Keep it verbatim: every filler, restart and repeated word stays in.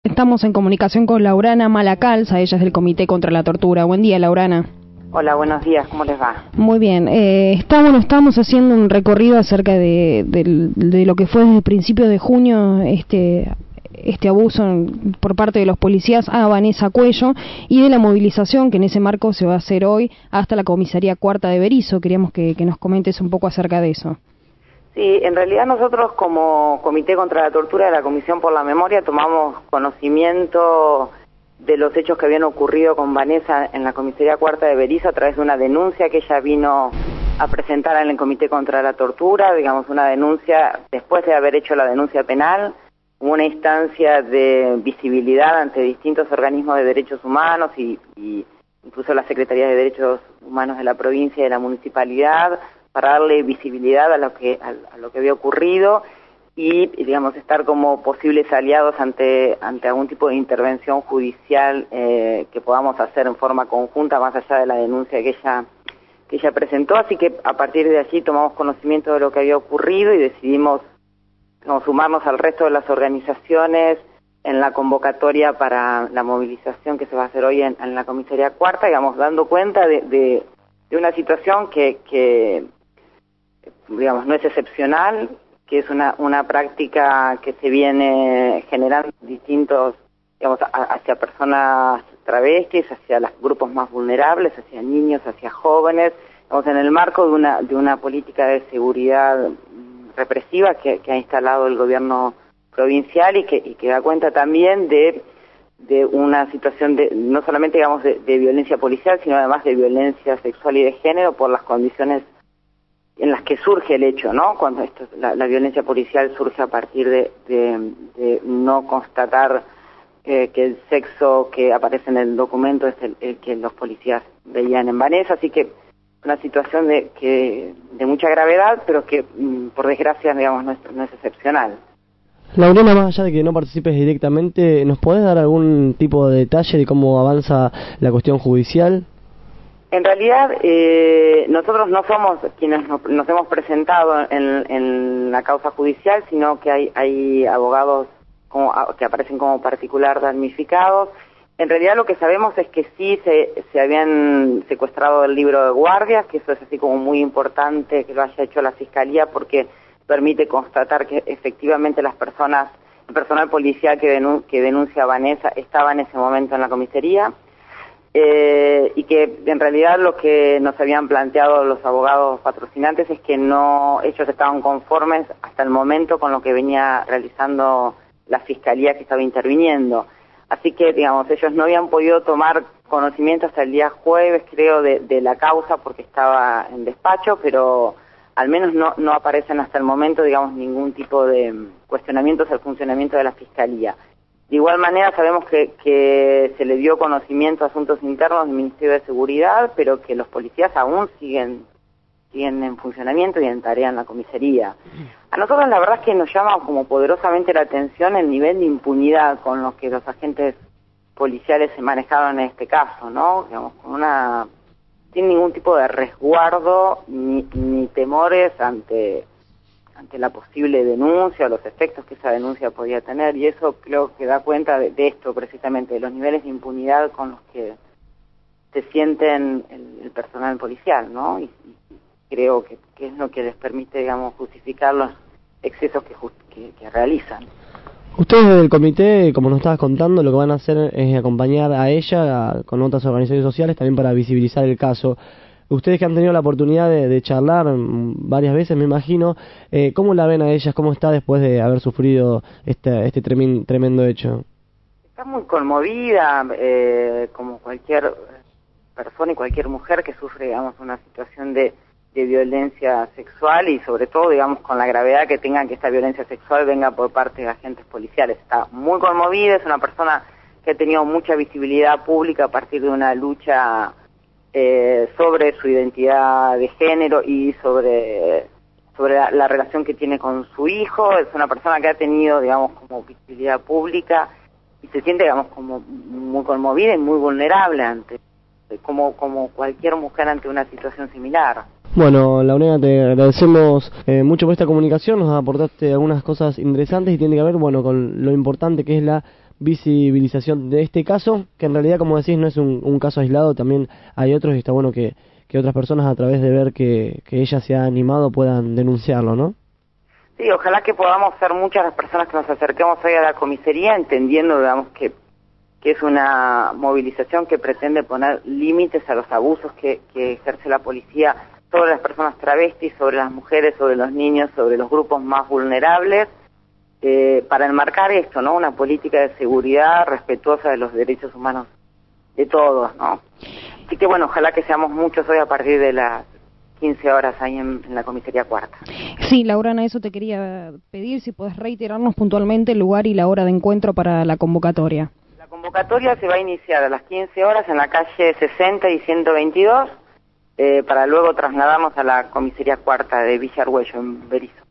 Estamos en comunicación con Laurana Malacalza, ella es del Comité contra la Tortura. Buen día, Laurana. Hola, buenos días, ¿cómo les va? Muy bien, eh, está, bueno, estamos haciendo un recorrido acerca de, de, de lo que fue desde principios de junio este, este abuso por parte de los policías a Vanessa Cuello y de la movilización que en ese marco se va a hacer hoy hasta la comisaría cuarta de Berisso. Queríamos que, que nos comentes un poco acerca de eso. Sí, en realidad nosotros como Comité contra la Tortura de la Comisión por la Memoria tomamos conocimiento de los hechos que habían ocurrido con Vanessa en la comisaría cuarta de Berisso a través de una denuncia que ella vino a presentar en el Comité contra la Tortura, digamos una denuncia, después de haber hecho la denuncia penal, una instancia de visibilidad ante distintos organismos de derechos humanos y, y incluso las Secretarías de Derechos Humanos de la provincia y de la municipalidad, para darle visibilidad a lo que a, a lo que había ocurrido y, digamos, estar como posibles aliados ante ante algún tipo de intervención judicial eh, que podamos hacer en forma conjunta, más allá de la denuncia que ella que ella presentó. Así que a partir de allí tomamos conocimiento de lo que había ocurrido y decidimos, digamos, sumarnos al resto de las organizaciones en la convocatoria para la movilización que se va a hacer hoy en, en la comisaría cuarta, digamos, dando cuenta de, de, de una situación que, que digamos, no es excepcional, que es una una práctica que se viene generando distintos, digamos, a, hacia personas travestis, hacia los grupos más vulnerables, hacia niños, hacia jóvenes, digamos, en el marco de una de una política de seguridad represiva que, que ha instalado el gobierno provincial y que, y que da cuenta también de de una situación de no solamente, digamos, de, de violencia policial, sino además de violencia sexual y de género por las condiciones en las que surge el hecho, ¿no? Cuando esto, la, la violencia policial surge a partir de, de, de no constatar eh, que el sexo que aparece en el documento es el, el que los policías veían en Vanessa, así que una situación de que de mucha gravedad, pero que mm, por desgracia, digamos, no es, no es excepcional. Laurana, más allá de que no participes directamente, ¿nos podés dar algún tipo de detalle de cómo avanza la cuestión judicial? En realidad, eh, nosotros no somos quienes nos, nos hemos presentado en, en la causa judicial, sino que hay, hay abogados como, que aparecen como particular damnificados. En realidad lo que sabemos es que sí se, se habían secuestrado el libro de guardias, que eso es así como muy importante que lo haya hecho la Fiscalía porque permite constatar que efectivamente las personas, el personal policial que, denun, que denuncia a Vanessa estaba en ese momento en la comisaría. Eh, y que en realidad lo que nos habían planteado los abogados patrocinantes es que no, ellos estaban conformes hasta el momento con lo que venía realizando la Fiscalía que estaba interviniendo. Así que, digamos, ellos no habían podido tomar conocimiento hasta el día jueves, creo, de, de la causa porque estaba en despacho, pero al menos no, no aparecen hasta el momento, digamos, ningún tipo de cuestionamientos al funcionamiento de la Fiscalía. De igual manera sabemos que, que se le dio conocimiento a asuntos internos del Ministerio de Seguridad, pero que los policías aún siguen siguen en funcionamiento y en tarea en la comisaría. A nosotros la verdad es que nos llama como poderosamente la atención el nivel de impunidad con los que los agentes policiales se manejaron en este caso, ¿no? Digamos, con una sin ningún tipo de resguardo ni, ni temores ante ante la posible denuncia o los efectos que esa denuncia podía tener, y eso creo que da cuenta de, de esto precisamente, de los niveles de impunidad con los que se sienten el, el personal policial, ¿no? Y, y creo que, que es lo que les permite, digamos, justificar los excesos que, que, que realizan. Ustedes del comité, como nos estabas contando, lo que van a hacer es acompañar a ella a, con otras organizaciones sociales también para visibilizar el caso. Ustedes que han tenido la oportunidad de, de charlar varias veces, me imagino, eh, ¿cómo la ven a ellas? ¿Cómo está después de haber sufrido este, este tremendo, tremendo hecho? Está muy conmovida, eh, como cualquier persona y cualquier mujer que sufre, digamos, una situación de, de violencia sexual y sobre todo, digamos, con la gravedad que tengan que esta violencia sexual venga por parte de agentes policiales. Está muy conmovida, es una persona que ha tenido mucha visibilidad pública a partir de una lucha Eh, sobre su identidad de género y sobre sobre la, la relación que tiene con su hijo. Es una persona que ha tenido, digamos, como visibilidad pública y se siente, digamos, como muy conmovida y muy vulnerable ante como como cualquier mujer ante una situación similar. Bueno, Laurana, te agradecemos eh, mucho por esta comunicación, nos aportaste algunas cosas interesantes y tiene que ver, bueno, con lo importante que es la visibilización de este caso, que en realidad, como decís, no es un, un caso aislado, también hay otros y está bueno que, que otras personas, a través de ver que, que ella se ha animado, puedan denunciarlo, ¿no? Sí, ojalá que podamos ser muchas las personas que nos acerquemos hoy a la comisaría, entendiendo, digamos, que, que es una movilización que pretende poner límites a los abusos que, que ejerce la policía sobre las personas travestis, sobre las mujeres, sobre los niños, sobre los grupos más vulnerables, eh, para enmarcar esto, ¿no? Una política de seguridad respetuosa de los derechos humanos de todos, ¿no? Así que bueno, ojalá que seamos muchos hoy a partir de las quince horas ahí en, en la comisaría cuarta. Sí, Laurana, eso te quería pedir, si podés reiterarnos puntualmente el lugar y la hora de encuentro para la convocatoria. La convocatoria se va a iniciar a las quince horas en la calle sesenta y ciento veintidós, eh, para luego trasladarnos a la comisaría cuarta de Villa Argüello, en Berisso.